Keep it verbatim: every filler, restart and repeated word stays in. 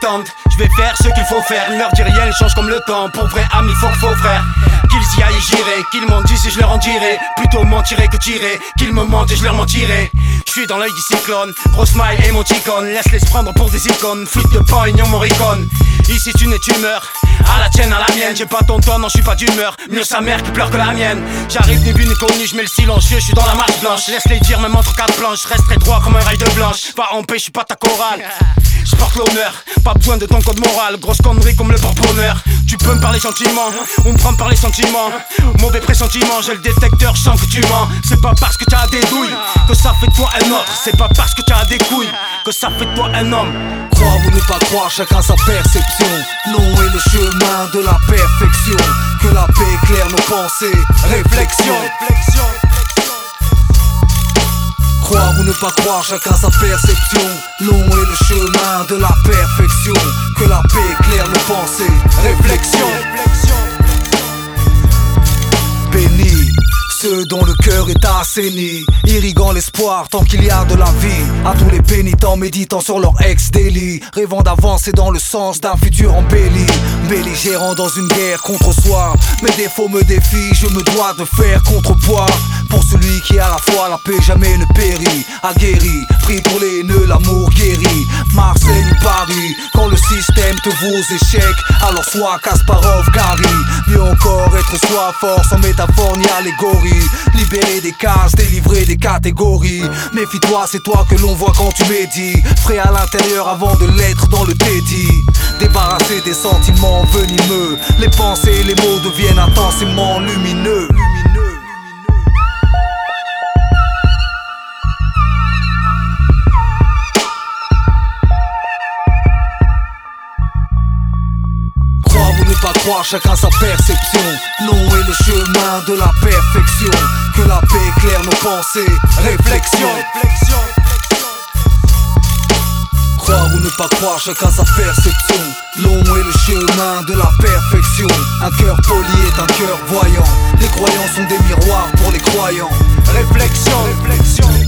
attendent. Je vais faire ce qu'il faut faire, ne leur dis rien, change comme le temps. Pour vrai ami, faut faux frère. Qu'ils y aillent, j'irai, qu'ils m'en disent et je leur en dirai. Plutôt mentirai que tirer, qu'ils me mentent et je leur mentirai. Je suis dans l'œil du cyclone, gros smile et mon ticone. Laisse-les se prendre pour des icônes, flûte de pan, ignon mon ricone. Ici tu nais tu meurs, à la tienne, à la mienne. J'ai pas ton temps, non je suis pas d'humeur. Mieux sa mère qui pleure que la mienne. J'arrive ni vu ni connu, je mets le silencieux, je suis dans la marche blanche. Laisse-les dire même entre quatre planches, je resterai droit comme un rail de blanche. Va en paix, je suis pas ta chorale. Je porte l'honneur, pas besoin de ton code moral. Grosse connerie comme le porte-bonheur. Tu peux me parler gentiment, on me prend par les sentiments. Mauvais pressentiment, j'ai le détecteur, je sens que tu mens. C'est pas parce que tu as des douilles que ça fait de toi un autre. C'est pas parce que tu as des couilles que ça fait de toi un homme. Croire ou ne pas croire, chacun sa perception. Long est le chemin de la perfection. Que la paix éclaire nos pensées. Réflexion. Croire ou ne pas croire, chacun sa perception. Long est le chemin de la perfection. Que la paix éclaire nos pensées. Réflexion. Béni ceux dont le cœur est assaini, irriguant l'espoir tant qu'il y a de la vie. À tous les pénitents méditant sur leur ex-délit, rêvant d'avancer dans le sens d'un futur embelli. Belligérant dans une guerre contre soi, mes défauts me défient, je me dois de faire contrepoids. Pour celui qui à la fois la paix jamais ne périt, aguerri, pris pour les nœuds, l'amour guéri. Marseille ou Paris, quand le système te vaut aux échecs, alors sois Kasparov, Gary. Mieux encore être soi fort, sans métaphore ni allégorie. Libérer des cases, délivrer des catégories. Méfie-toi, c'est toi que l'on voit quand tu médis. Frais à l'intérieur avant de l'être dans le dédit. Débarrasser des sentiments venimeux, les pensées et les mots deviennent intensément lumineux. Pas croire, chacun sa perception. Long est le chemin de la perfection. Que la paix éclaire nos pensées. Réflexion. Croire ou ne pas croire, chacun sa perception. Long est le chemin de la perfection. Un cœur poli est un cœur voyant. Les croyants sont des miroirs pour les croyants. Réflexion. Réflexion.